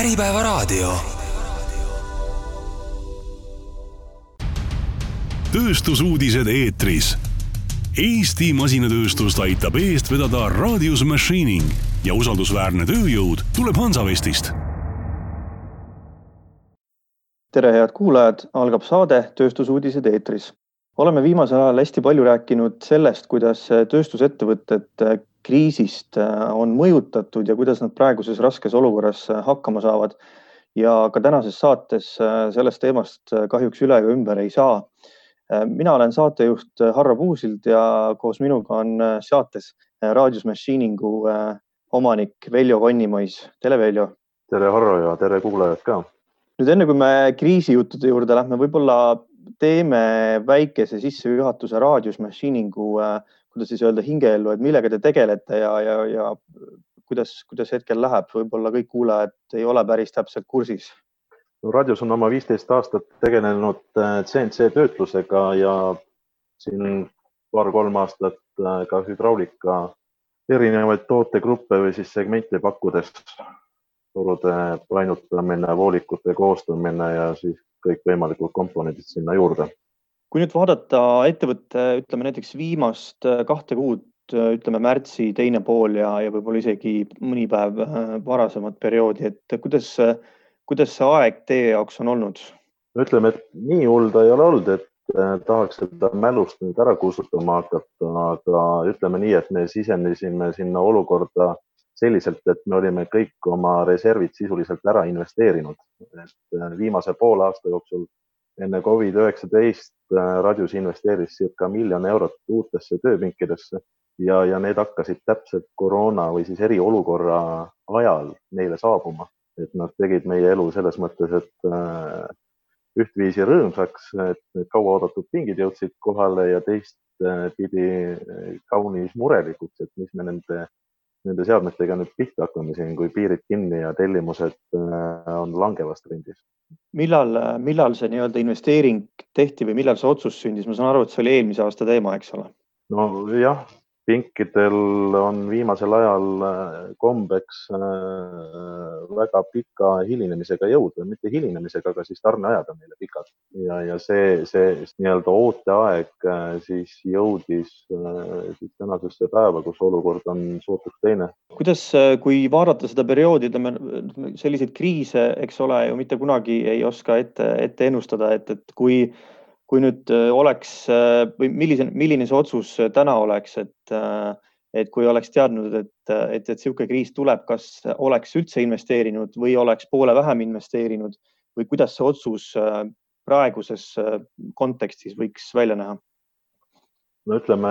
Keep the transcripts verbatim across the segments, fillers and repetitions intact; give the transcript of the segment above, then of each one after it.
Äripäevaraadio. Tööstusuudised eetris. Eesti masinatööstust aitab eest vedada Radius Machining ja usaldusväärne tööjõud tuleb Hansavestist. Tere head kuulajad, algab saade Tööstusuudised eetris. Oleme viimasel ajal hästi palju rääkinud sellest, kuidas tööstusettevõtted kriisist on mõjutatud ja kuidas nad praeguses raskes olukorras hakkama saavad. Ja ka tänases saates sellest teemast kahjuks üle ja ümber ei saa. Mina olen saatejuht Harro Puusild ja koos minuga on saates Radius Machiningu omanik Veljo Konnimõis. Tere Veljo! Tere Harro ja tere kuulajad ka! Nüüd enne kui me kriisijuttude juurde lähme, võib-olla teeme väikese sissejuhatuse Radius Machiningu, kuidas siis öelda, hingeellu, et millega te tegelete ja, ja, ja kuidas, kuidas hetkel läheb. Võib-olla kõik kuulajad ei ole päris täpselt kursis. No, Radius on oma viisteist aastat tegelenud C N C töötlusega ja siin paar-kolm aastat ka hydraulika erinevaid tootegruppe või siis segmente pakkudes. Torude painutamine, voolikute koostamine ja siis kõik võimalikud komponendid sinna juurde. Kui nüüd vaadata ettevõtte, ütleme näiteks viimast kahte kuud, ütleme märtsi teine pool ja, ja võib-olla isegi mõni päev varasemat perioodi, et kuidas, kuidas see aeg teie jaoks on olnud? Ütleme, et nii hulda ei ole olnud, et tahaks seda mälust nüüd ära kustutama hakata, aga ütleme nii, et me sisenesime sinna olukorda selliselt, et me olime kõik oma reservid sisuliselt ära investeerinud. Et viimase poole aasta jooksul enne covid üheksateist Radius investeeris circa miljon eurot uutesse tööpinkidesse ja, ja need hakkasid täpselt koroona või siis eriolukorra ajal neile saabuma. Et nad tegid meie elu selles mõttes, et ühtviisi rõõmsaks, et need kaua oodatud pingid jõudsid kohale ja teist pidi kaunis murelikuks, et mis me nende Nende seadmetega nüüd pihta hakkame siin, kui piirid kinni ja tellimused on langevas trendis. Millal, millal see nii-öelda investeering tehti või millal see otsus sündis? Ma saan aru, et see oli eelmise aasta teema, eks ole? No jah, pinkidel on viimasel ajal kombeks väga pika hilinemisega jõuda, mitte hilinemisega, aga siis tarneajad on meile pikad. Ja, ja see, see nii-öelda ooteaeg siis jõudis siis tänasesse päeva, kus olukord on sootuks teine. Kuidas, kui vaadata seda perioodi, selliseid kriise, eks ole, ju mitte kunagi ei oska ette, ette ennustada, et, et kui Kui nüüd oleks, või milline, milline see otsus täna oleks, et, et kui oleks teadnud, et, et, et siuke kriis tuleb, kas oleks üldse investeerinud või oleks poole vähem investeerinud või kuidas see otsus praeguses kontekstis võiks välja näha? No ütleme,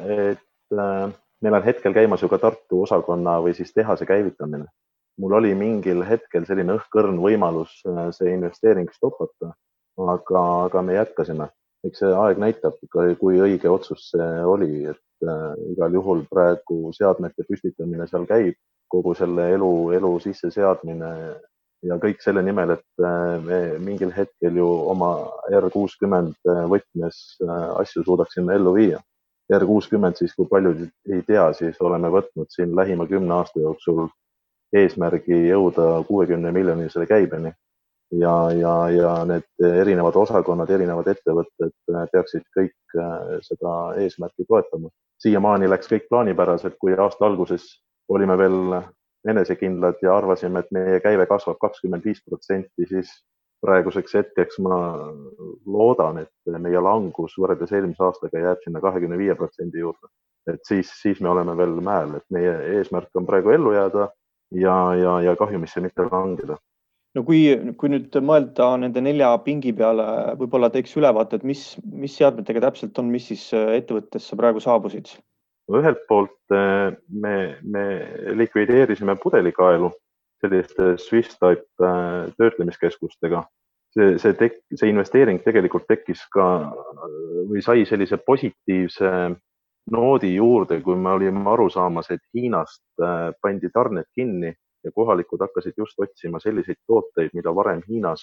et meil on hetkel käimas ju ka Tartu osakonna või siis tehase käivitamine. Mul oli mingil hetkel selline õhkõrn võimalus see investeering stoppata. Aga, aga me jätkasime. Eks see aeg näitab, kui õige otsus see oli, et äh, igal juhul praegu seadmete püstitamine seal käib, kogu selle elu, elu sisse seadmine ja kõik selle nimel, et äh, me mingil hetkel ju oma R kuuskümmend võtmes äh, asju suudaksime ellu viia. R kuuskümmend siis, kui palju ei tea, siis oleme võtnud siin lähima kümne aasta jooksul eesmärgi jõuda kuuekümne miljonisele käibeni. Ja, ja, ja need erinevad osakonnad, erinevad ettevõtted peaksid kõik seda eesmärki toetama. Siiamaani läks kõik plaanipäraselt, kui aasta alguses olime veel enesekindlad ja arvasime, et meie käive kasvab kakskümmend viis protsenti, siis praeguseks hetkeks ma loodan, et meie langus võrreldes eelmise aastaga jääb sinna kahekümne viie protsendi juurde. Et siis, siis me oleme veel mäel, et meie eesmärk on praegu ellu jääda ja, ja, ja kahjumisse mitte langeda. No kui, kui nüüd mõelda nende nelja pingi peale, võib-olla teeks ülevaate, et mis, mis seadmetega täpselt on, mis siis ettevõttesse praegu saabusid? Ühelt poolt me, me likvideerisime pudelikaelu selliste Swiss-type töötlemiskeskustega. See, see, tek, see investeering tegelikult tekkis ka või sai sellise positiivse noodi juurde, kui me olime aru saamas, et Hiinast pandi tarned kinni ja kohalikud hakkasid just otsima selliseid tooteid, mida varem Hiinas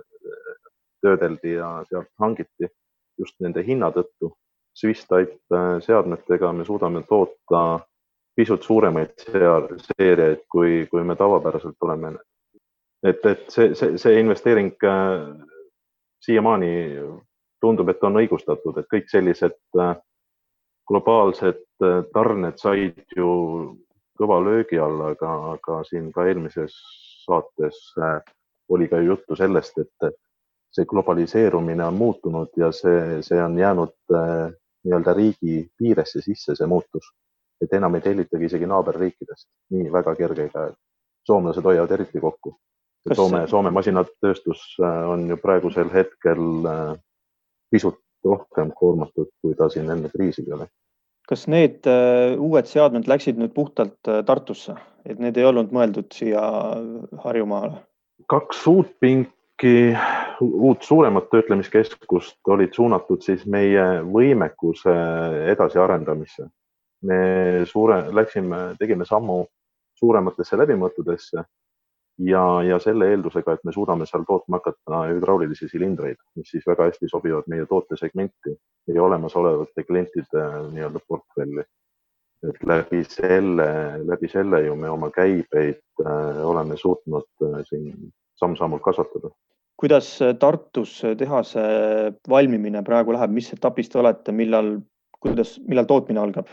töödeldi ja sealt hangiti just nende hinna tõttu. Swiss-type seadmetega me suudame toota pisut suuremaid seeriaid, kui, kui me tavapäraselt oleme et, et see, see, see investeering äh, siiamaani tundub, et on õigustatud, et kõik sellised äh, globaalsed äh, tarned said ju kõva löögi alla, aga, aga siin ka eelmises saates äh, oli ka juttu sellest, et see globaliseerumine on muutunud ja see, see on jäänud äh, nii-öelda riigi piiresse sisse see muutus. Et enam ei tellitagi isegi naaberriikidest nii väga kergega. Soomlased hoiavad eriti kokku. Soome, Soome masinatööstus on ju praegusel hetkel äh, pisut rohkem koormatud, kui ta siin enne kriisi oli. Kas need uh, uued seadmed läksid nüüd puhtalt uh, Tartusse, et need ei olnud mõeldud siia Harjumaale? Kaks uut pinki, uut suuremat töötlemiskeskust olid suunatud siis meie võimekuse edasi arendamisse. Me suure, läksime, tegime sammu suurematesse läbimõttudesse ja, ja selle eeldusega, et me suudame seal tootma hakata hydraulilisi silindreid, mis siis väga hästi sobivad meie tootesegmenti ja olemasolevate klientide nii-öelda portfelli. Et läbi selle, läbi selle ju me oma käibeid äh, oleme suutnud äh, siin samm-sammult kasvatada. Kuidas Tartus tehase valmimine praegu läheb, mis etapist olete, millal, kuidas, millal tootmine algab?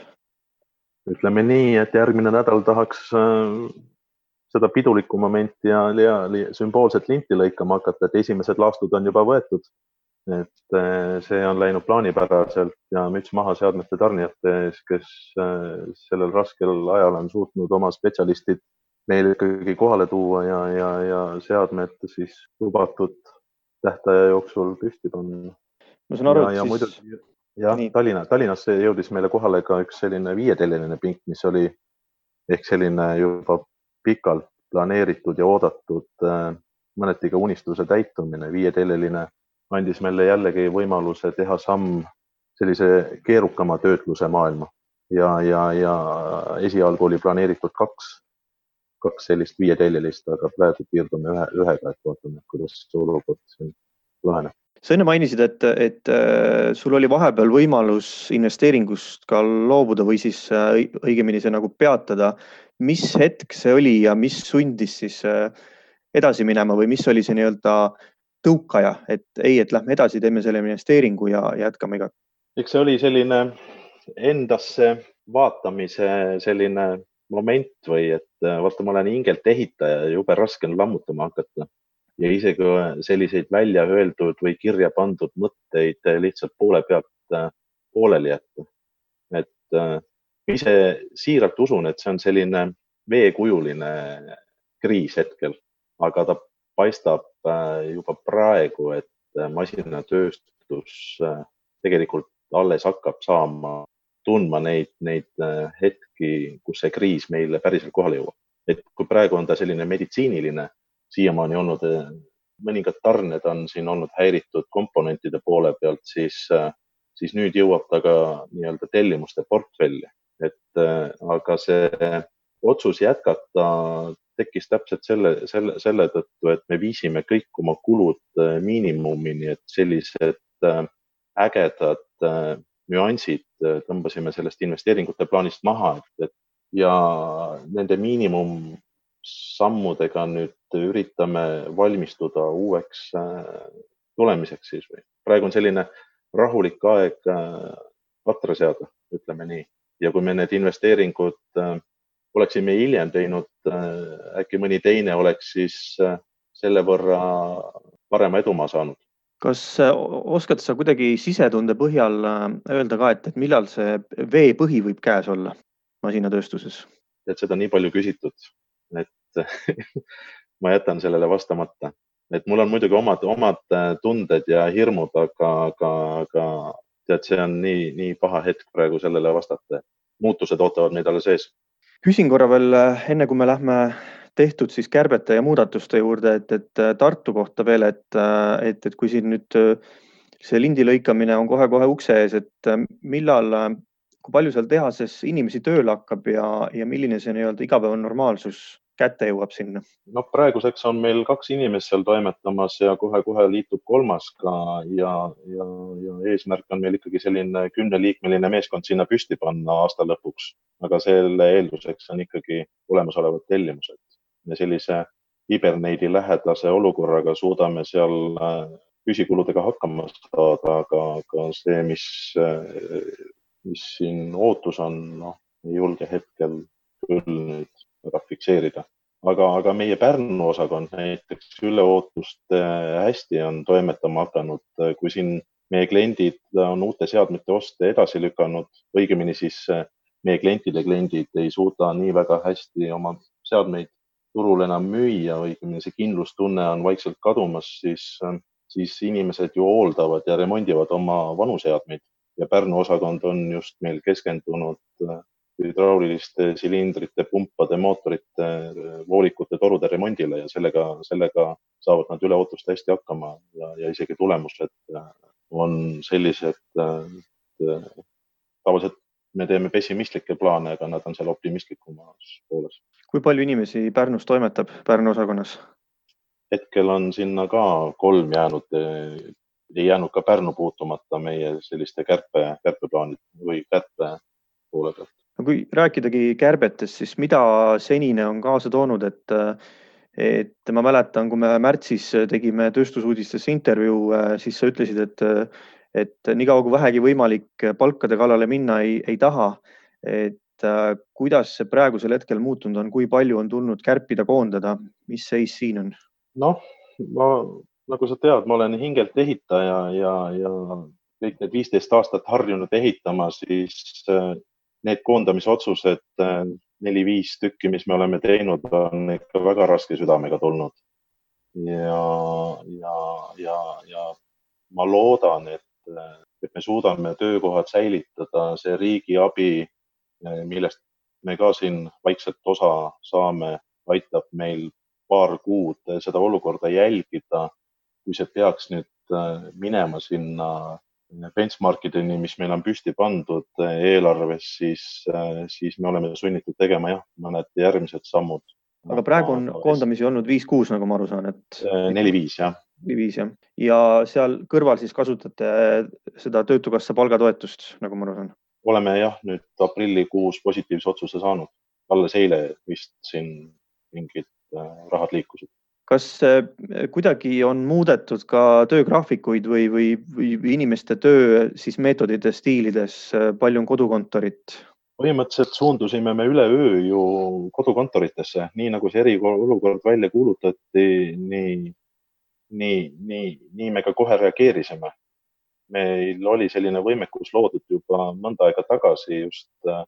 Ütleme nii, et järgmine nädal tahaks äh, seda pidulikku momenti ja, ja sümboolset linti lõikama hakata, et esimesed laastud on juba võetud. Et äh, see on läinud plaanipäraselt ja müts maha seadmete tarnijate ees, kes äh, sellel raskel ajal on suutnud oma spetsialistid meil ikkagi kohale tuua ja, ja, ja seadmed siis lubatud tähtaja jooksul püsti panna. Ma saan aru, ja, ja siis... muidugi, ja, Tallinna, Tallinnas jõudis meile kohale ka üks selline viieteljeline pink, mis oli ehk selline juba pikalt planeeritud ja oodatud äh, mõneti ka unistuse täitumine. Viieteljeline andis meile jällegi võimaluse teha samm sellise keerukama töötluse maailma ja, ja, ja esialgu oli planeeritud kaks, kaks sellist viieteljelist, aga praegu piirdume ühe, ühega, et vaatame, kuidas see olukord siin laheneb. Sa enne mainisid, et, et sul oli vahepeal võimalus investeeringust ka loobuda või siis õigemini see nagu peatada. Mis hetk see oli ja mis sundis siis edasi minema või mis oli see nii-öelda tõukaja, et ei, et lähme edasi, teeme selle investeeringu ja jätkame iga. Eks see oli selline endasse vaatamise selline moment või et vaata, ma olen hingelt ehitaja ja jube raske on lammutama hakata. Ja isegi selliseid välja öeldud või kirja pandud mõtteid lihtsalt poole pealt pooleli jätta. Et ise siiralt usun, et see on selline veekujuline kriis hetkel, aga ta paistab juba praegu, et masinatööstus tegelikult alles hakkab saama tundma neid, neid hetki, kus see kriis meile päriselt kohale jõuab. Et kui praegu on ta selline meditsiiniline, siiamaani olnud mõningad tarned on siin olnud häiritud komponentide poole pealt, siis, siis nüüd jõuab ta ka nii-öelda tellimuste portfelli. Et, aga see otsus jätkata tekkis täpselt selle, selle, selle tõttu, et me viisime kõik oma kulud miinimumini, et sellised ägedad nüansid tõmbasime sellest investeeringute plaanist maha. Et, et, ja nende miinimum sammudega nüüd üritame valmistuda uueks tulemiseks siis või. Praegu on selline rahulik aeg patra seada, ütleme nii. Ja kui me need investeeringud oleksime hiljem teinud, äkki mõni teine oleks siis selle võrra parema edumaa saanud. Kas oskad sa kuidagi sisetunde põhjal öelda ka, et, et millal see veepõhi võib käes olla masinatööstuses? Et seda nii palju küsitud. Et ma jätan sellele vastamata. Et mul on muidugi omad, omad tunded ja hirmud, aga, aga, aga tead, see on nii, nii paha hetk praegu sellele vastata. Muutused ootavad meid alles ees. Küsin korra veel, enne kui me lähme tehtud siis kärbete ja muudatuste juurde, et, et Tartu kohta veel, et, et, et kui siin nüüd see lindi lõikamine on kohe-kohe ukse ees, et millal, kui palju seal tehases inimesi tööle hakkab ja, ja milline see nii-öelda igapäeva normaalsus kätte jõuab sinna? No praeguseks on meil kaks inimest seal toimetamas ja kohe-kohe liitub kolmas ka ja, ja, ja eesmärk on meil ikkagi selline kümneliikmeline meeskond sinna püsti panna aasta lõpuks. Aga selle eelduseks on ikkagi olemasolevad tellimused. Ja sellise hiberneidi lähedase olukorraga suudame seal püsikuludega hakkama saada, aga, aga see, mis, mis siin ootus on, noh, ei julge hetkel küll nüüd ära fikseerida. Aga, aga meie Pärnu osakond näiteks üle ootust hästi on toimetama hakanud, kui siin meie kliendid on uute seadmete oste edasi lükanud, õigemini siis meie klientide kliendid ei suuda nii väga hästi oma seadmeid turul enam müüa, õigemini see kindlustunne on vaikselt kadumas, siis, siis inimesed ju hooldavad ja remondivad oma vanu seadmeid ja Pärnu osakond on just meil keskendunud hüdrauliliste silindrite, pumpade, mootorite, voolikute, torude remondile ja sellega, sellega saavad nad üle ootust hästi hakkama ja, ja isegi tulemused on sellised, et tavaliselt me teeme pessimistlikke plaane, aga nad on seal optimistlikumas pooles. Kui palju inimesi Pärnus toimetab Pärnu osakonnas? Hetkel on sinna ka kolm jäänud, ei jäänud ka Pärnu puutumata meie selliste kärpe, kärpeplaanid või kärpe poole pealt. Kui rääkidagi kärbetest, siis mida senine on kaasa toonud, et, et ma mäletan, kui me märtsis tegime tööstusuudistes intervjuu, siis sa ütlesid, et, et nii kaua kui vähegi võimalik palkade kallale minna ei, ei taha. Et kuidas see praegusel hetkel muutunud on, kui palju on tulnud kärpida, koondada, mis seis siin on? Noh, ma, nagu sa tead, ma olen hingelt ehitaja ja, ja kõik need viisteist aastat harjunud ehitama, siis need koondamisotsused, neli-viis tükki, mis me oleme teinud, on ikka väga raske südamega tulnud. Ja, ja, ja, ja ma loodan, et, et me suudame töökohad säilitada, see riigi abi, millest me ka siin vaikselt osa saame, aitab meil paar kuud seda olukorda jälgida. Kui see peaks nüüd minema sinna benchmarkideni, mis meil on püsti pandud eelarves, siis, siis me oleme sunnitud tegema jah, mõned järgmised sammud. Aga praegu on koondamisi olnud viis-kuus, nagu ma aru saan, et neli-viis, jah. neli-viis, jah. Ja seal kõrval siis kasutate seda töötukassa palgatoetust, nagu ma aru saan? Oleme jah, nüüd aprillikuus positiivse otsuse saanud. Alles eile vist siin mingid rahad liikusid. Kas kuidagi on muudetud ka töögraafikuid või, või, või inimeste töö siis meetodite stiilides, palju on kodukontorit? Põhimõtteliselt suundusime me üle öö ju kodukontoritesse, nii nagu see eriolukord välja kuulutati, nii, nii, nii, nii me ka kohe reageerisime. Meil oli selline võimekus loodud juba mõnda aega tagasi just,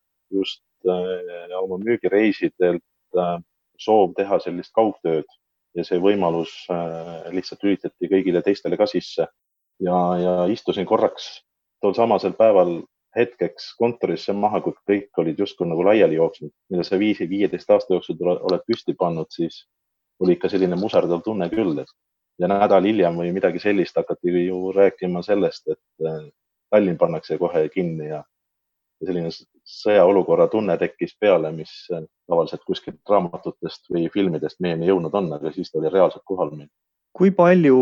just oma müügireisidelt soov teha sellist kaugtööd. Ja see võimalus lihtsalt lülitati kõigile teistele ka sisse. Ja, ja istusin korraks tol samasel päeval hetkeks kontorisse maha, kui kõik olid justkui nagu laiali jooksnud. Mida sa viieteist aasta jooksul oled püsti pannud, siis oli ikka selline muserdav tunne küll. Et ja nädal hiljem või midagi sellist hakati ju rääkima sellest, et Tallinn pannakse kohe kinni ja selline sõjaolukorra tunne tekkis peale, mis tavaliselt kuskilt raamatutest või filmidest meieni jõudnud on, aga siis ta oli reaalselt kohal meil. Kui palju,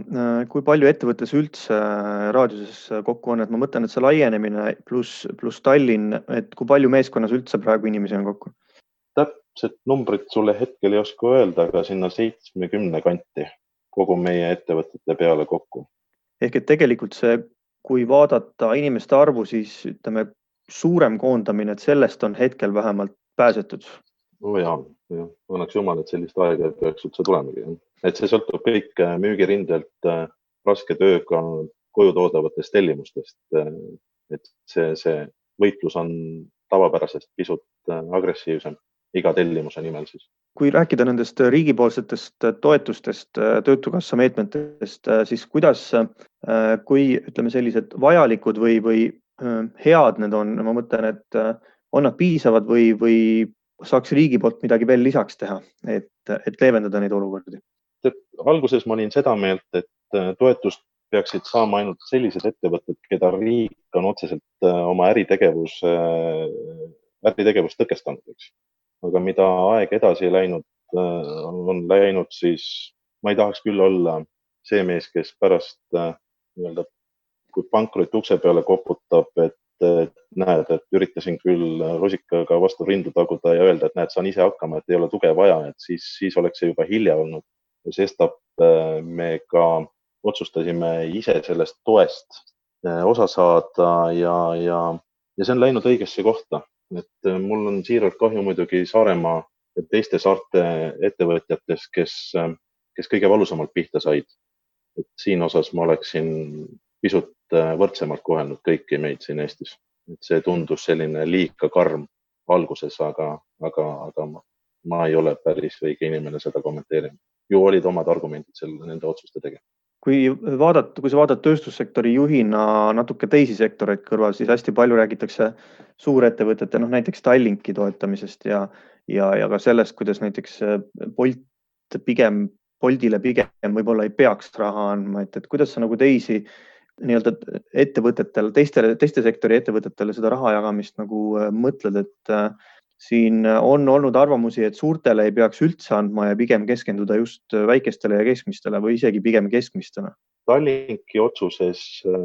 kui palju ettevõttes üldse raadiuses kokku on, et ma mõtlen, et see laienemine pluss, pluss Tallinn, et kui palju meeskonnas üldse praegu inimesi on kokku? Täpselt numbrit sulle hetkel ei oska öelda, aga sinna seitsmekümne kanti kogu meie ettevõtete peale kokku. Ehk et tegelikult see, kui vaadata inimeste arvu, siis ütleme, suurem koondamine, et sellest on hetkel vähemalt pääsetud. No jaa, jah. Õnneks jumal, et sellist aega peaks üldse tulemagi. Et see sõltub kõik müügirindelt raske tööga koju toodavatest tellimustest. Et see, see võitlus on tavapärasest pisut agressiivsem iga tellimuse nimel siis. Kui rääkida nendest riigipoolsetest toetustest, töötukassa meetmetest, siis kuidas, kui ütleme sellised vajalikud või, või head need on, ma mõtlen, et on nad piisavad või, või saaks riigi poolt midagi veel lisaks teha, et, et leevendada neid olukordi? Alguses ma olin seda meelt, et toetust peaksid saama ainult sellised ettevõtted, keda riik on otseselt oma äritegevus, äritegevus tõkestanud. Aga mida aeg edasi läinud, on läinud, siis ma ei tahaks küll olla see mees, kes pärast nii-öelda kui pankrot ukse peale koputab, et et näed, et üritasin küll rusikaga vastu rindu taguda ja öelda, et näed, saan ise hakkama, et ei ole tuge vaja, et siis, siis oleks see juba hilja olnud. Sestap me ka otsustasime ise sellest toest osa saada ja, ja, ja see on läinud õigesse kohta. Et mul on siiralt kahju muidugi Saaremaa ja teiste saarte ettevõtjatest, kes, kes kõige valusamalt pihta said. Et siin osas ma oleksin pisut võrdsemalt kohelnud kõiki meid siin Eestis. Et see tundus selline liiga karm alguses, aga, aga, aga ma, ma ei ole päris õige inimene seda kommenteerima. Ju olid omad argumendid selle, nende otsuste tegema. Kui, vaadata, kui sa vaatad tööstussektori juhina natuke teisi sektoreid kõrval, siis hästi palju räägitakse suurettevõtete, noh näiteks Tallinki toetamisest ja, ja, ja ka sellest, kuidas näiteks Bolt pigem, Boltile pigem võib-olla ei peaks raha andma, et, et kuidas sa nagu teisi nii-öelda ettevõtetele, teiste, teiste sektori ettevõtetele seda raha jagamist nagu mõtled, et siin on olnud arvamusi, et suurtele ei peaks üldse andma ja pigem keskenduda just väikestele ja keskmistele või isegi pigem keskmistele. Tallinki otsuses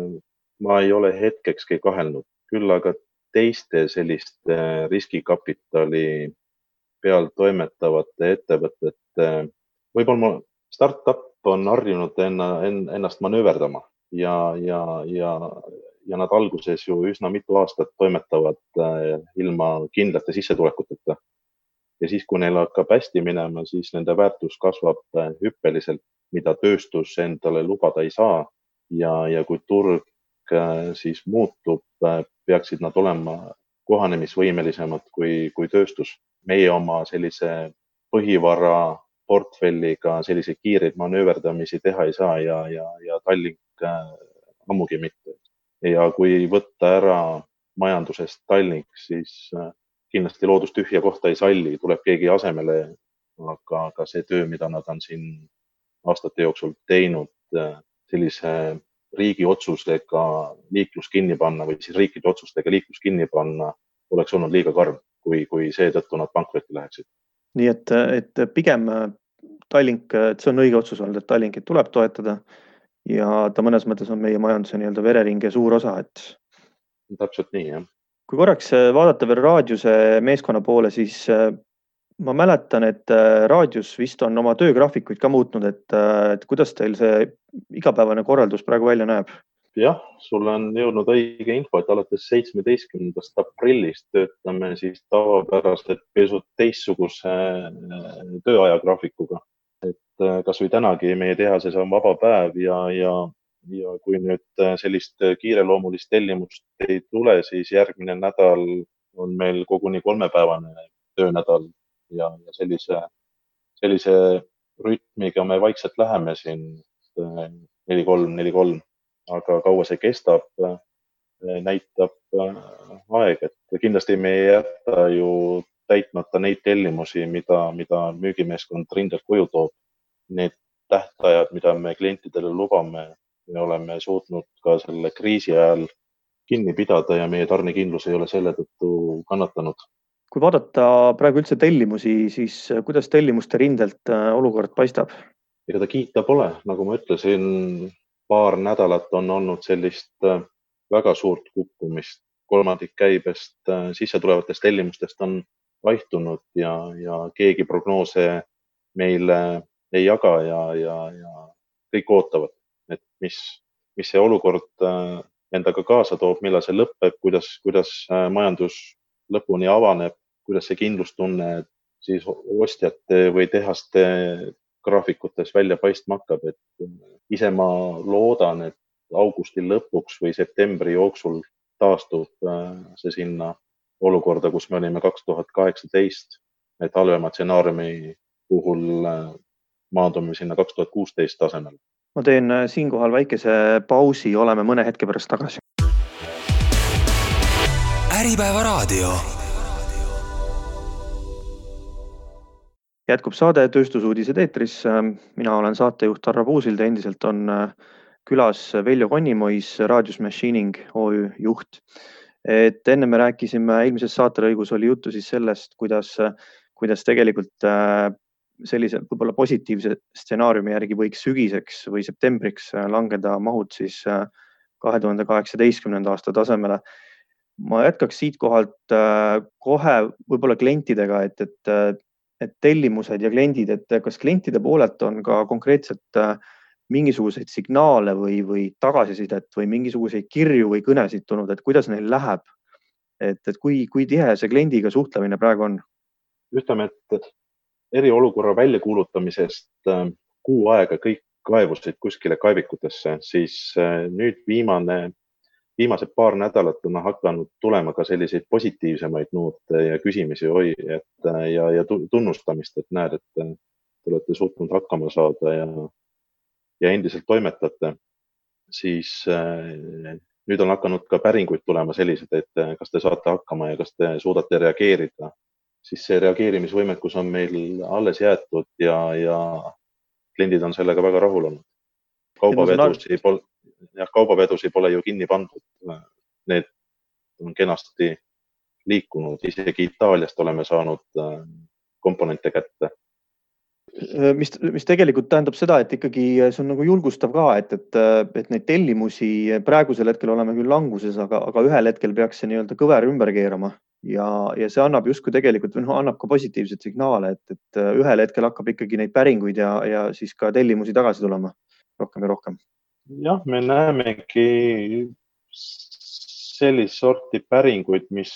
ma ei ole hetkekski kahelnud, küll aga teiste selliste riskikapitali peal toimetavate ettevõtete, võib-olla startup on harjunud ennast manööverdama ja, ja, ja ja nad alguses ju üsna mitu aastat toimetavad ilma kindlate sissetulekuteta. Ja siis, kui neil hakkab hästi minema, siis nende väärtus kasvab hüppeliselt, mida tööstus endale lubada ei saa. Ja, ja kui turg siis muutub, peaksid nad olema kohanemisvõimelisemad kui, kui tööstus. Meie oma sellise põhivara portfelliga sellise kiireid manööverdamisi teha ei saa ja, ja, ja Tallink ammugi mitte. Ja kui võtta ära majandusest Tallink, siis kindlasti loodus tühja kohta ei salli, tuleb keegi asemele, aga, aga see töö, mida nad on siin aastate jooksul teinud, sellise riigi otsusega liiklus kinni panna või siis riikide otsustega liiklus kinni panna, oleks olnud liiga karm, kui, kui seetõttu nad pankrotti läheksid. Nii et, et pigem Tallink, et see on õige otsus olnud, et Tallinkit tuleb toetada. Ja ta mõnes mõttes on meie majanduse nii-öelda vereringe suur osa, et täpselt nii, jah. Kui korraks vaadata veel raadiuse meeskonna poole, siis ma mäletan, et raadius vist on oma töögraafikuid ka muutnud, et, et kuidas teil see igapäevane korraldus praegu välja näeb? Jah, sul on jõudnud õige info, et alates seitsmeteistkümnendast aprillist töötame siis tavapäraselt pisut teistsuguse tööajagraafikuga. Et kas või tänagi meie tehases on vaba päev ja, ja, ja kui nüüd sellist kiireloomulist tellimust ei tule, siis järgmine nädal on meil koguni kolmepäevane töönädal ja, ja sellise, sellise rütmiga me vaikselt läheme siin neli kolm, neli kolm, aga kaua see kestab, näitab aeg, et kindlasti me ei jätta ju täitmata neid tellimusi, mida, mida müügimeeskond rindelt koju toob. Need tähtajad, mida me klientidele lubame, me oleme suutnud ka selle kriisi ajal kinni pidada ja meie tarnekindlus ei ole selle tõttu kannatanud. Kui vaadata praegu üldse tellimusi, siis kuidas tellimuste rindelt olukord paistab? Ega ta kiita pole, nagu ma ütlesin, paar nädalat on olnud sellist väga suurt kukkumist. Kolmandik käibest sissetulevatest tellimustest on vaihtunud ja, ja keegi prognoose meile ei jaga ja, ja, ja kõik ootavad, et mis, mis see olukord endaga kaasa toob, millal see lõpeb, kuidas, kuidas majandus lõpuni avaneb, kuidas see kindlustunne siis ostjate või tehaste graafikutes välja paistma hakkab, et ise ma loodan, et augusti lõpuks või septembri jooksul taastub see sinna olukorda, kus me olime kaks tuhat kaheksateist, et halvema stsenaariumi puhul maandume sinna kaks tuhat kuusteist tasemel. Ma teen siinkohal väikese pausi, oleme mõne hetke pärast tagasi. Äripäeva raadio. Jätkub saade Tööstusuudised eetris. Mina olen saatejuht Tarra Puusild ja endiselt on külas Veljo Konimois, Radius Machining O Ü juht. Et enne me rääkisime, eelmises saaterõigus oli juttu siis sellest, kuidas, kuidas tegelikult sellise võib-olla positiivse stsenaariumi järgi võiks sügiseks või septembriks langeda mahud siis kahe tuhande kaheksateistkümnenda aasta tasemele. ma jätkaks siit kohalt kohe võib-olla klientidega, et, et, et tellimused ja kliendid, et kas klientide poolelt on ka konkreetselt mingisuguseid signaale või, või tagasisidet või mingisuguseid kirju või kõnesid tulnud, et kuidas neil läheb, et, et kui, kui tihe see kliendiga suhtlemine praegu on? Ütleme, et eriolukorra väljakuulutamisest kuu aega kõik kaevusid kuskile kaevikutesse, siis nüüd viimane Viimased paar nädalat on hakanud tulema ka selliseid positiivsemaid noote ja küsimisi oi, et, ja, ja tunnustamist, et näed, et te olete suutnud hakkama saada ja, ja endiselt toimetate. Siis äh, nüüd on hakanud ka päringuid tulema sellised, et kas te saate hakkama ja kas te suudate reageerida. Siis see reageerimisvõimekus on meil alles jäetud ja, ja kliendid on sellega väga rahul olnud. Kaubavedusi pole jah, kaubavedusi pole ju kinni pandud. Need on kenasti liikunud. Isegi Itaaliast oleme saanud komponente kätte. Mis, mis tegelikult tähendab seda, et ikkagi see on nagu julgustav ka, et, et, et neid tellimusi praegusel hetkel oleme küll languses, aga, aga ühel hetkel peaks see nii-öelda kõver ümber keerama ja, ja see annab justkui tegelikult, no, annab ka positiivset signaale, et, et ühel hetkel hakkab ikkagi neid päringuid ja, ja siis ka tellimusi tagasi tulema rohkem ja rohkem. Jah, me näemegi sellist sorti päringuid, mis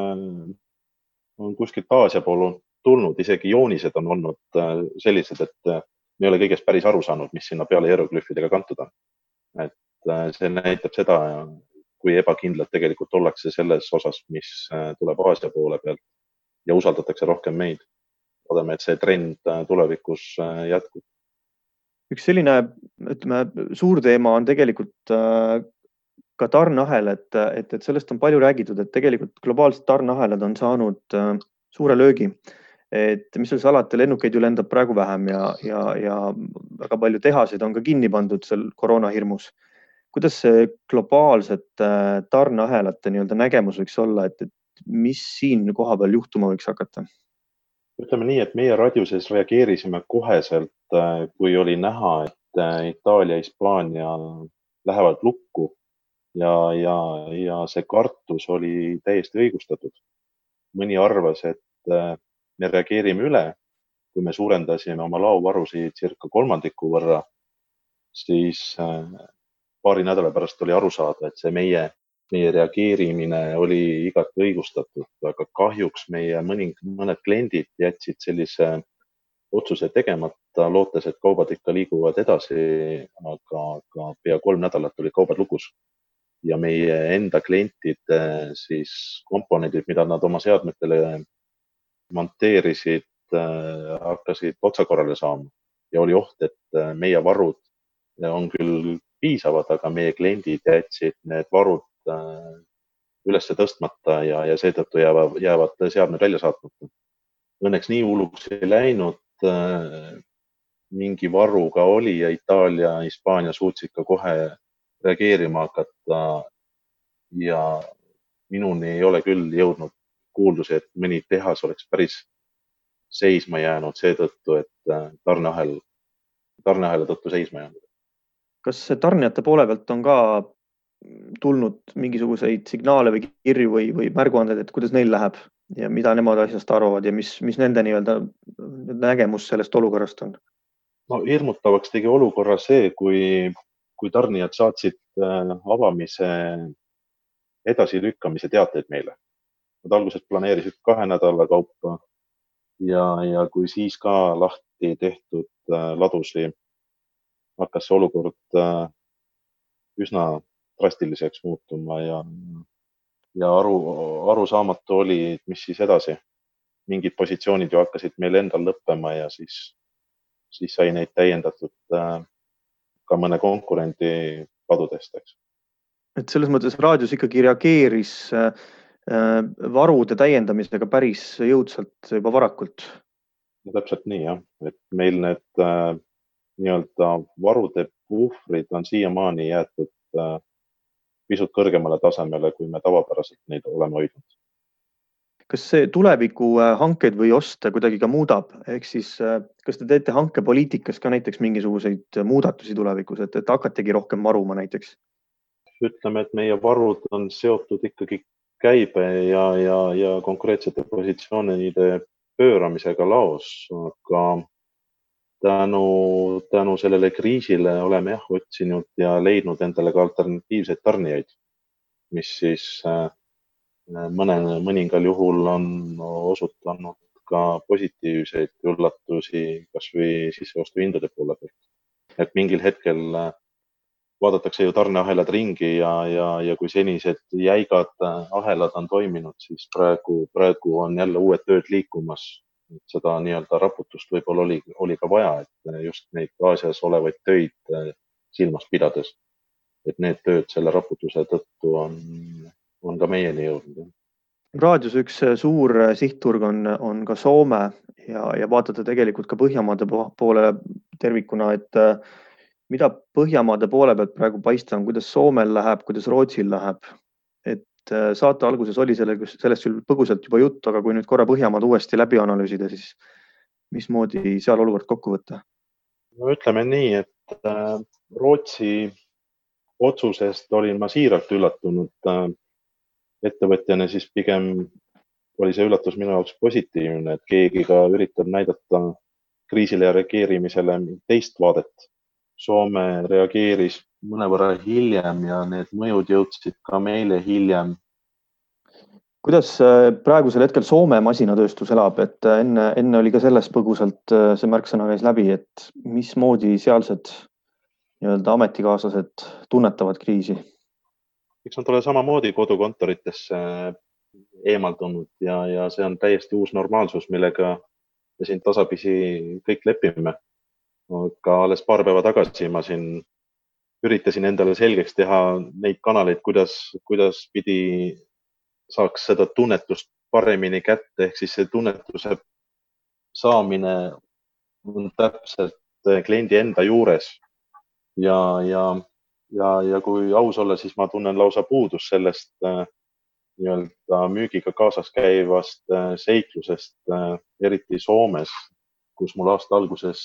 on kuskilt Aasia pool tulnud, isegi joonised on olnud sellised, et me ei ole kõigest päris aru saanud, mis sinna peale hieroglüüfidega kantud on. Et see näitab seda, kui ebakindlad tegelikult ollakse selles osas, mis tuleb Aasia poole pealt ja usaldatakse rohkem meid. Loodame, et see trend tulevikus jätkub. Üks selline, ütleme, suur teema on tegelikult ka tarneahel, et, et, et sellest on palju räägitud, et tegelikult globaalsed tarneahelad on saanud suure löögi. Et mis seal salata, lennukeid ju lendab praegu vähem ja, ja, ja väga palju tehaseid on ka kinni pandud seal koroonahirmus. Kuidas see globaalset tarneahelate nii-öelda nägemus võiks olla, et, et mis siin koha peal juhtuma võiks hakata? Ütleme nii, et meie radiuses reageerisime koheselt, kui oli näha, et Itaalia, Hispaania lähevad lukku ja, ja, ja see kartus oli täiesti õigustatud. Mõni arvas, et me reageerime üle, kui me suurendasime oma laovarusid circa kolmandiku võrra, siis paari nädala pärast oli aru saada, et see meie Meie reageerimine oli igati õigustatud, aga kahjuks meie mõning, mõned kliendid jätsid sellise otsuse tegemata, lootes, et kaubad ikka liiguvad edasi, aga, aga pea kolm nädalat oli kaubad lukus. Ja meie enda klientide siis komponendid, mida nad oma seadmetele monteerisid, hakkasid otsakorrale saama. Ja oli oht, et meie varud on küll piisavad, aga meie kliendid jätsid need varud ülesse tõstmata ja, ja seetõttu jäävad, jäävad seadmed välja saatmata. Õnneks nii hulluks ei läinud, mingi varu ka oli ja Itaalia, Hispaania suutsid ka kohe reageerima hakata ja minuni ei ole küll jõudnud kuuldusi, et mõni tehas oleks päris seisma jäänud seetõttu, et tarneahel, tarneahela tõttu seisma jäänud. Kas tarnijate poole pealt on ka tulnud mingisuguseid signaale või kirju või, või märguanded, et kuidas neil läheb ja mida nemad asjast arvavad ja mis, mis nende nii-öelda nägemus sellest olukorrast on? No, hirmutavaks tegi olukorra see, kui, kui tarnijad saatsid avamise edasilükkamise teateid meile. Nad alguses planeerisid kahe nädala kaupa ja, ja kui siis ka lahti tehtud ladusi, hakkas see olukord üsna drastiliseks muutuma ja, ja aru, aru saamatu oli, mis siis edasi. Mingid positsioonid ju hakkasid meil endal lõppema ja siis, siis sai neid täiendatud ka mõne konkurendi padudest. Eks. Et selles mõttes raadios ikkagi reageeris varude täiendamisega päris jõudsalt juba varakult. Ja täpselt nii, jah. Et meil need nii-öelda varude puhvrid on siiamaani jäetud pisut kõrgemale tasemele, kui me tavapäraselt neid oleme hoidnud. Kas see tuleviku hankeid või oste kuidagi ka muudab? Ehk siis, kas te teete hankepoliitikas ka näiteks mingisuguseid muudatusi tulevikus, et, et hakategi rohkem varuma näiteks? Ütleme, et meie varud on seotud ikkagi käibe ja, ja, ja konkreetsete positsioonide pööramisega laos, aga tänu, tänu sellele kriisile oleme jah otsinud ja leidnud endale ka alternatiivseid tarnijaid, mis siis mõne, mõningal juhul on osutanud ka positiivseid üllatusi kas või sisseostuhindade poole pealt. Et mingil hetkel vaadatakse ju tarneahelad ringi ja, ja, ja kui senised jäigad ahelad on toiminud, siis praegu, praegu on jälle uued tööd liikumas. Seda nii-öelda raputust võib-olla oli, oli ka vaja, et just neid Aasias olevaid töid silmas pidades, et need tööd selle raputuse tõttu on, on ka meieni jõudnud. Raadios üks suur sihtturg on, on ka Soome ja, ja vaatate tegelikult ka Põhjamaade poole tervikuna, et mida Põhjamaade poole pealt praegu paista on, kuidas Soomel läheb, kuidas Rootsil läheb. Et saate alguses oli selle, sellest põgusalt juba juttu, aga kui nüüd korra Põhjamaad uuesti läbi analüüsida, siis mismoodi seal olukord kokku võtta? No ütleme nii, et Rootsi otsusest olin ma siiralt üllatunud ettevõtjana, siis pigem oli see üllatus minu jaoks positiivne, et keegi ka üritab näidata kriisile ja reageerimisele teist vaadet. Soome reageeris mõnevõrra hiljem ja need mõjud jõudsid ka meile hiljem. Kuidas praegusel hetkel Soome masinatööstus elab, et enne, enne oli ka sellest põgusalt see märksõna käis läbi, et mismoodi sealsed nii-öelda ametikaaslased tunnetavad kriisi? Eks nad ole samamoodi kodukontoritesse eemaldunud ja, ja see on täiesti uus normaalsus, millega me siin tasapisi kõik lepime. Aga alles paar päeva tagasi ma siin üritasin endale selgeks teha neid kanaleid, kuidas, kuidas pidi saaks seda tunnetust paremini kätte, ehk siis see tunnetuse saamine on täpselt kliendi enda juures ja, ja, ja, ja kui aus olla, siis ma tunnen lausa puudust sellest nii-öelda müügiga kaasas käivast seiklusest, eriti Soomes, kus mul aasta alguses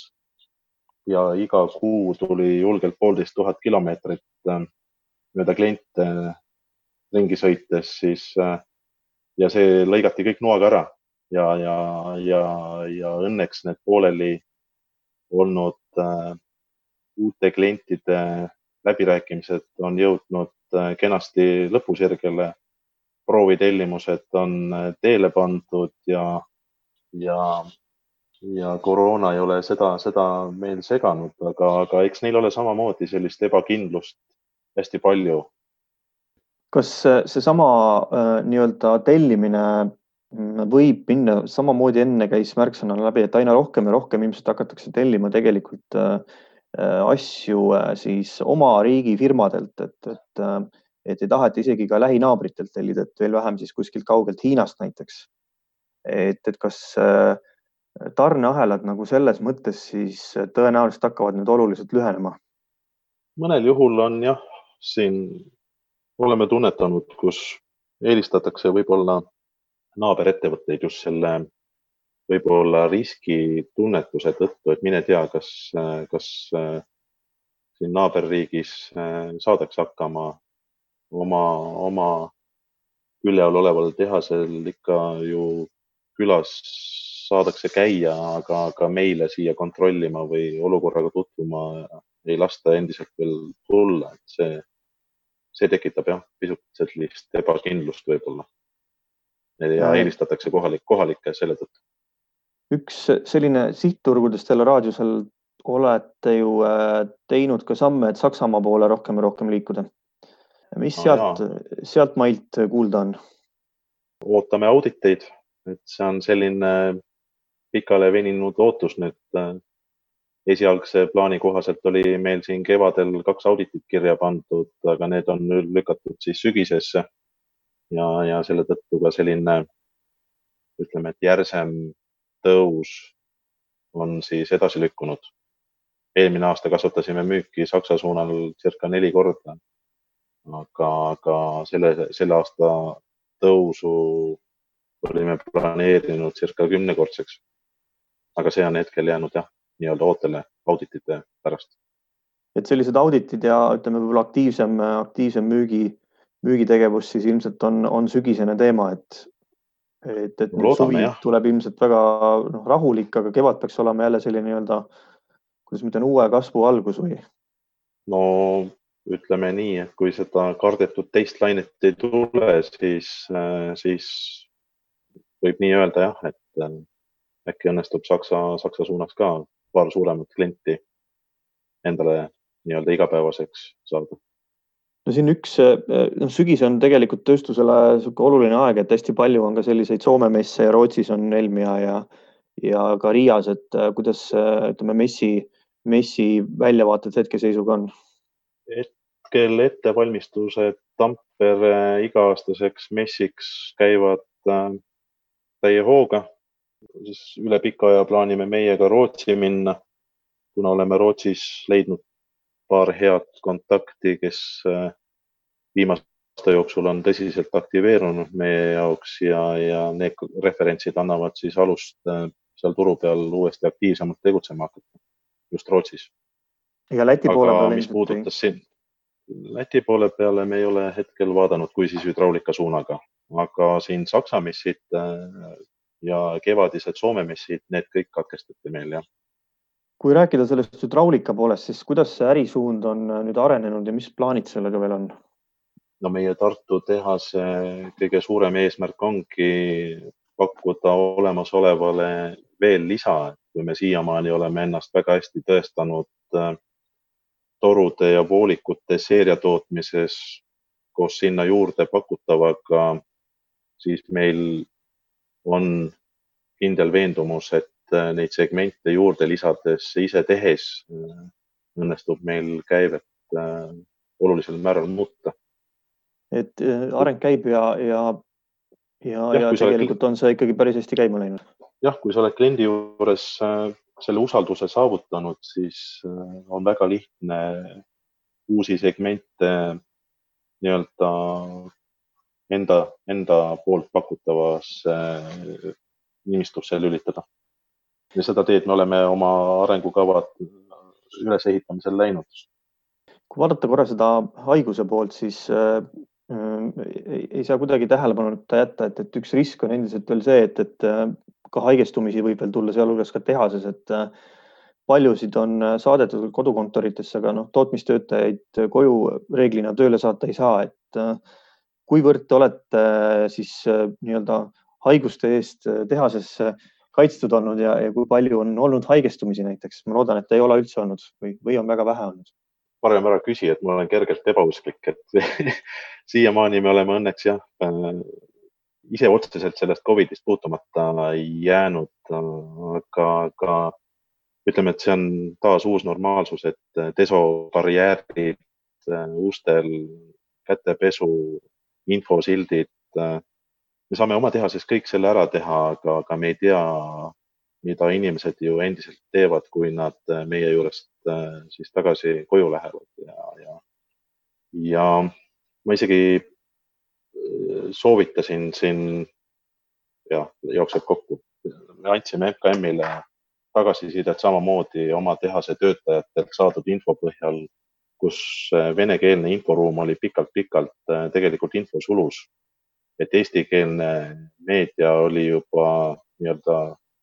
ja iga kuu tuli julgelt poolteist tuhat kilomeetrit mööda kliente ringi sõites, siis ja see lõigati kõik noaga ära ja, ja, ja, ja õnneks need pooleli olnud äh, uute klientide läbirääkimised on jõudnud äh, kenasti lõpusirgele. Proovitellimused on teele pandud ja, ja ja koroona ei ole seda, seda meil seganud, aga, aga eks neil ole samamoodi sellist ebakindlust hästi palju. Kas see sama äh, nii-öelda tellimine võib minna samamoodi enne käis märksõna läbi, et aina rohkem ja rohkem ilmselt hakatakse tellima tegelikult äh, asju äh, siis oma riigi firmadelt, et, et, äh, et ei taheta isegi ka lähinaabritelt tellida, et veel vähem siis kuskilt kaugelt Hiinast näiteks. Et, et kas äh, tarneahelad nagu selles mõttes siis tõenäoliselt hakkavad nüüd oluliselt lühenema? Mõnel juhul on jah, siin oleme tunnetanud, kus eelistatakse võib-olla naaberettevõtteid just selle võib-olla riskitunnetuse tõttu, et mine tea, kas, kas siin naaberriigis saadaks hakkama oma, oma külje all oleval tehasel ikka ju külas saadakse käia, aga, aga meile siia kontrollima või olukorraga tutvuma ei lasta endiselt veel tulla. Et see, see tekitab jah, pisut sellist ebakindlust võib-olla. Ja eelistatakse kohalik, kohalikke selle tõttu. Üks selline sihtturgudest jälle raadiosel olete ju teinud ka samme, et Saksamaa poole rohkem ja rohkem liikuda. Mis sealt, no, sealt mailt kuulda on? Ootame auditeid, et see on selline pikale veninud ootus nüüd. Esialgse plaani kohaselt oli meil siin kevadel kaks auditit kirja pandud, aga need on lükatud siis sügisesse ja, ja selle tõttu ka selline, ütleme, et järsem tõus on siis edasi lükkunud. Eelmine aasta kasvatasime müüki Saksa suunal circa neli korda, aga, aga selle, selle aasta tõusu olime planeerinud circa kümnekordseks. Aga see on hetkel jäänud jah, nii-öelda ootele auditite pärast. Et sellised auditid ja ütleme võib-olla aktiivsem, aktiivsem müügi müügitegevus, siis ilmselt on, on sügisene teema, et, et, et nüüd Loodame, suvi jah. tuleb ilmselt väga noh, rahulik, aga kevad peaks olema jälle selline nii-öelda, kuidas ma ütlen, uue kasvu algus või? No ütleme nii, et kui seda kardetud teist lainet ei tule, siis, siis võib nii öelda jah, et äkki õnnestub Saksa, Saksa suunas ka paar suuremat klienti endale nii-öelda igapäevaseks saada. No siin üks, no sügis on tegelikult tööstusele suke oluline aeg, et hästi palju on ka selliseid Soome messe ja Rootsis on Elmia ja, ja ka Riias, et kuidas ütleme messi, messi väljavaated hetkeseisuga on? Hetkel ettevalmistused Tampere iga-aastaseks messiks käivad täie hooga. Üle pika aja plaanime meiega Rootsi minna, kuna oleme Rootsis leidnud paar head kontakti, kes viimaste jooksul on tõsiselt aktiveerunud meie jaoks ja, ja need referentsid annavad siis alust seal turu peal uuesti aktiivsemalt tegutsema hakata, just Rootsis. Ja Läti poole Aga peale mis puudutas siin, Läti poole peale me ei ole hetkel vaadanud, kui siis hüdraulika suunaga, aga siin Saksa messid ja kevadised Soome messid, need kõik katkestati meil, jah. Kui rääkida sellest hüdraulika poolest, siis kuidas see ärisuund on nüüd arenenud ja mis plaanid sellega veel on? No meie Tartu tehase kõige suurem eesmärk ongi pakkuda olemasolevale veel lisa, kui me siiamaani oleme ennast väga hästi tõestanud torude ja voolikute seeriatootmises koos sinna juurde pakutavaga, siis meil on kindel veendumus, et neid segmente juurde lisades ise tehes õnnestub meil käivet olulisel määral muuta. Et areng käib ja, ja, ja, ja, ja tegelikult oled... on see ikkagi päris hästi käima läinud. Jah, kui sa oled kliendi juures selle usalduse saavutanud, siis on väga lihtne uusi segmente nii-öelda enda, enda poolt pakutavasse nimistusse lülitada. Ja seda teed me oleme oma arengukavad üles ehitamisel läinud. Kui vaadata korra seda haiguse poolt, siis äh, ei, ei saa kuidagi tähelepanuta jätta, et, et üks risk on endiselt veel see, et, et ka haigestumisi võib veel tulla sealhulgas ka tehases, et paljusid on saadetud kodukontoritesse, aga noh, tootmistöötajaid koju reeglina tööle saata ei saa, et kuivõrd te olete siis nii-öelda haiguste eest tehases kaitstud olnud ja, ja kui palju on olnud haigestumisi näiteks? Ma loodan, et ei ole üldse olnud või, või on väga vähe olnud. Parem ära küsi, et ma olen kergelt ebausklik, et siiamaani me oleme õnneks jah, ise otseselt sellest Covidist puutumata jäänud, aga, aga ütleme, et see on taas uus normaalsus, et desobarjäärid, ustel, kätepesu, infosildid, me saame oma tehases kõik selle ära teha, aga, aga me ei tea, mida inimesed ju endiselt teevad, kui nad meie juurest siis tagasi koju lähevad ja, ja, ja ma isegi soovitasin siin, ja jookseb kokku, me andsime M K M-ile tagasisidet samamoodi oma tehase töötajatelt saadud info põhjal, kus venekeelne inforuum oli pikalt-pikalt tegelikult infosulus, et eestikeelne meedia oli juba nii-öelda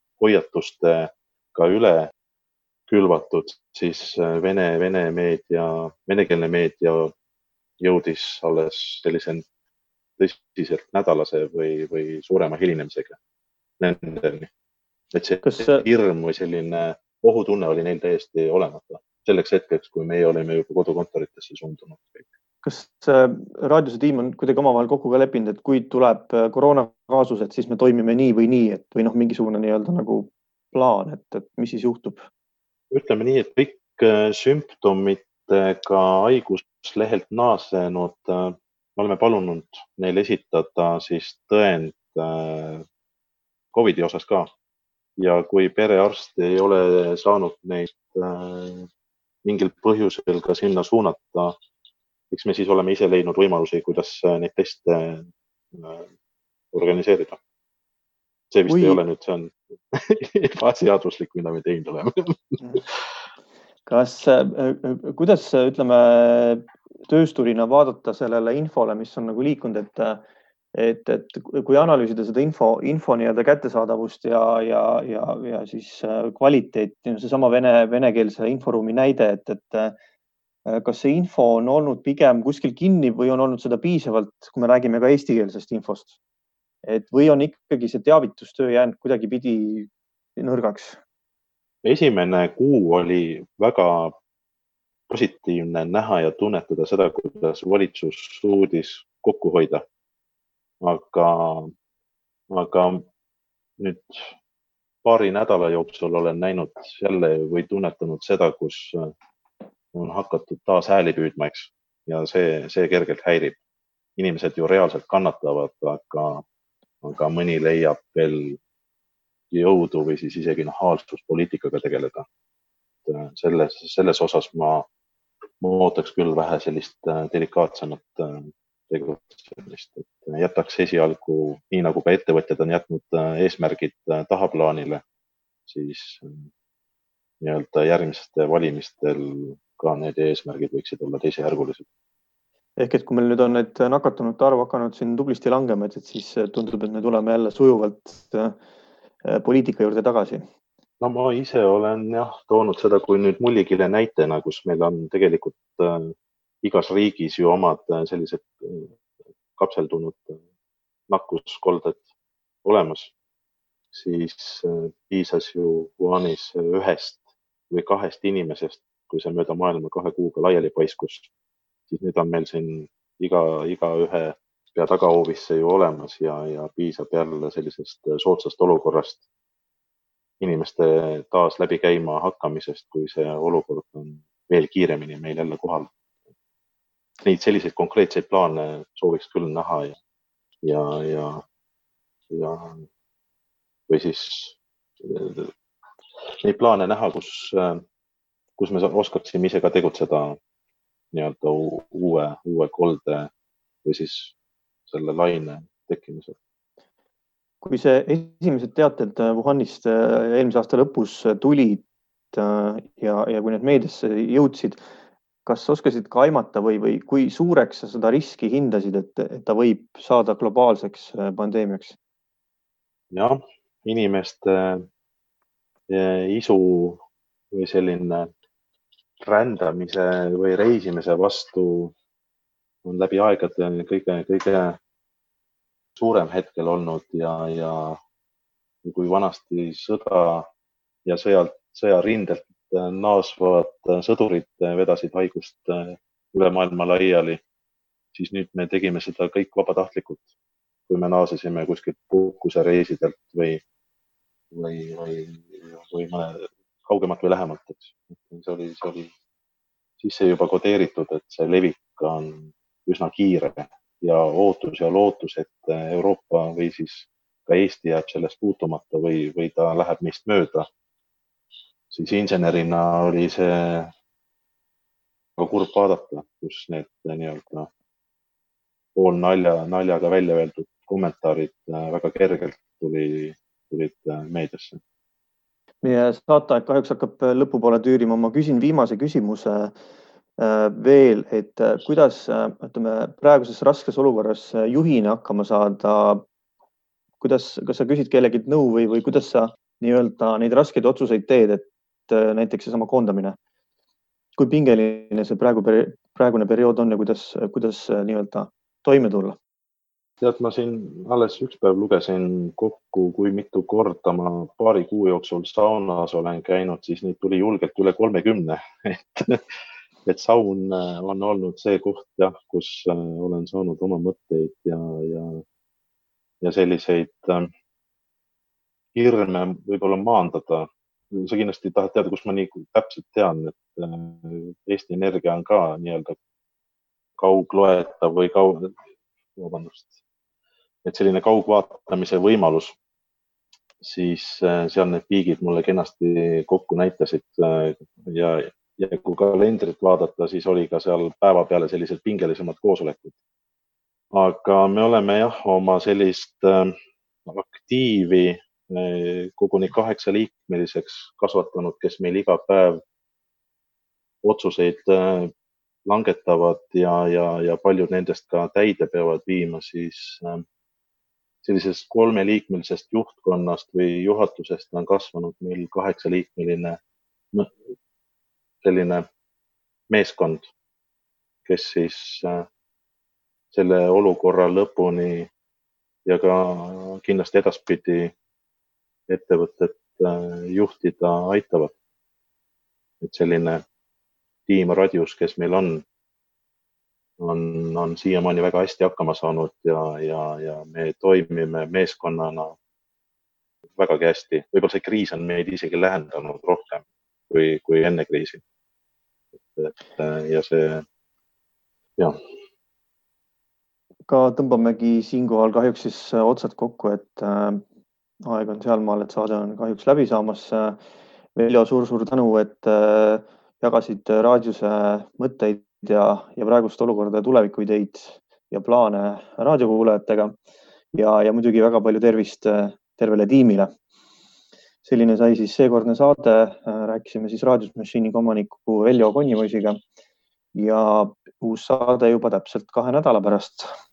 hoiatustega üle külvatud, siis vene, vene meedia, venekeelne meedia jõudis alles sellise tõsiselt nädalase või, või suurema hilinemisega nendeni. Et see Kas... hirm või selline ohutunne oli neil täiesti olemata selleks hetkeks, kui meie olime juba kodukontoritesse suundunud. Kas raadiose tiim on kuidagi omavahel kokku ka leppinud, et kui tuleb koroonakaasus, et siis me toimime nii või nii, et või noh, mingisugune nii-öelda nagu plaan, et, et mis siis juhtub? Ütleme nii, et kõik sümptomitega haiguslehelt naasenud, me oleme palunud neil esitada siis tõend Covidi osas ka. Ja kui perearst ei ole saanud neid mingil põhjusel ka sinna suunata, eks me siis oleme ise leidnud võimalusi, kuidas neid teste organiseerida. See vist Ui. ei ole nüüd, see on ebaseaduslik, mida me teinud oleme. Kas, kuidas, ütleme, töösturina vaadata sellele infole, mis on nagu liikunud, et, et, et kui analüüsida seda info, info nii-öelda kättesaadavust ja, ja, ja, ja siis kvaliteet, seesama vene, venekeelse inforuumi näide, et, et kas see info on olnud pigem kuskil kinni või on olnud seda piisavalt, kui me räägime ka eestikeelsest infost, et või on ikkagi see teavitustöö jäänud kuidagi pidi nõrgaks? Esimene kuu oli väga positiivne näha ja tunnetada seda, kuidas valitsus suudis kokku hoida. Aga, aga nüüd paari nädala jooksul olen näinud jälle või tunnetanud seda, kus on hakatud taas hääli püüdma, eks. Ja see, see kergelt häirib. Inimesed ju reaalselt kannatavad, aga, aga mõni leiab veel jõudu või siis isegi nahaalsuspoliitikaga tegeleda. Selles, selles osas ma, ma ootaks küll vähe sellist delikaatsemat tegutsemist, et jätaks esialgu, nii nagu ka ettevõtjad on jätnud eesmärgid tahaplaanile, siis nii-öelda järgmiste valimistel ka need eesmärgid võiksid olla teisejärgulised. Ehk et kui meil nüüd on need nakatunute arv hakanud siin tublisti langema, et siis tundub, et me tuleme jälle sujuvalt poliitika juurde tagasi. No ma ise olen jah toonud seda kui nüüd mullikile näitena, kus meil on tegelikult äh, igas riigis ju omad sellised kapseldunud nakkuskolded olemas, siis äh, piisas ju Wuhanis ühest või kahest inimesest, kui see mööda maailma kahe kuuga laiali paiskus, siis nüüd on meil siin iga, iga ühe pea tagahoovisse ju olemas ja, ja piisab jälle sellisest soodsast olukorrast inimeste taas läbi käima hakkamisest, kui see olukord on veel kiiremini meil jälle kohal. Neid selliseid konkreetseid plaane sooviks küll näha ja, ja, ja, ja või siis neid plaane näha, kus, kus me oskaksime ise ka tegutseda nii-öelda uue, uue kolde või siis selle laine tekkimisel. Kui see esimesed teated Wuhanist eelmise aasta lõpus tulid ja, ja kui need meediasse jõudsid, kas oskasid ka aimata või, või kui suureks sa seda riski hindasid, et, et ta võib saada globaalseks pandeemiaks? Jah, inimeste isu või selline rändamise või reisimise vastu on läbi aegade kõige, kõige suurem hetkel olnud ja, ja kui vanasti sõda ja sõjalt, sõjarindelt naasvad sõdurid vedasid haigust üle maailma laiali, siis nüüd me tegime seda kõik vabatahtlikult, kui me naasesime kuskilt puhkuse reisidelt või, või, või, või mõne kaugemalt või lähemalt. See oli, see oli sisse juba kodeeritud, et see levik on üsna kiire ja ootus ja lootus, et Euroopa või siis ka Eesti jääb sellest puutumata või, või ta läheb meist mööda. Siis insenerina oli see väga kurb vaadata, kus need nii-öelda pool nalja, naljaga välja öeldud kommentaarid väga kergelt tuli, tulid meediasse. Meie saateaeg kahjuks hakkab lõpupoole tüürima. Ma küsin viimase küsimuse veel, et kuidas ütleme, praeguses raskes olukorras juhina hakkama saada, kuidas, kas sa küsid kellegi nõu või, või kuidas sa nii-öelda neid raskeid otsuseid teed, et näiteks seesama koondamine. Kui pingeline see praegu, praegune periood on ja kuidas, kuidas nii-öelda toime tulla? Tead, ma siin alles üks päev lugesin kokku, kui mitu korda ma paari kuu jooksul saunas olen käinud, siis neid tuli julgelt üle kolmekümne. Et, et saun on olnud see koht, jah, kus olen saanud oma mõtteid ja, ja, ja selliseid hirme võib-olla maandada. Sa kindlasti tahad teada, kus ma nii täpselt tean, et Eesti Energia on ka nii-öelda kaugloetav või kaug... Vabandust. Et selline kaugvaatamise võimalus, siis seal need piigid mulle kenasti kokku näitasid ja, ja kui kalendrit vaadata, siis oli ka seal päeva peale sellised pingelisemad koosolekud. Aga me oleme jah, oma sellist aktiivi koguni kaheksa liikmeliseks kasvatanud, kes meil iga päev otsuseid langetavad ja, ja, ja paljud nendest ka täide peavad viima, siis sellisest kolmeliikmelisest juhtkonnast või juhatusest on kasvanud meil kaheksaliikmeline selline meeskond, kes siis selle olukorra lõpuni ja ka kindlasti edaspidi ettevõtet juhtida aitavad. Et selline tiim Radius, kes meil on, on, on siiamaani väga hästi hakkama saanud ja, ja, ja me toimime meeskonnana vägagi hästi. Võib-olla see kriis on meid isegi lähendanud rohkem kui, kui enne kriisi. Et, ja see, jah. Ka tõmbamegi siinkohal kahjuks siis otsad kokku, et aeg on sealmaal, et saade on kahjuks läbi saamas. Veljo, suur-suur tänu, et jagasid Radiuse mõtteid ja, ja praegust olukorda ja tulevikuideid ja plaane raadiokuulajatega ja, ja muidugi väga palju tervist tervele tiimile. Selline sai siis seekordne saade. Rääkisime siis Radius Machine'i omaniku Veljo Konnimoisiga ja uus saade juba täpselt kahe nädala pärast.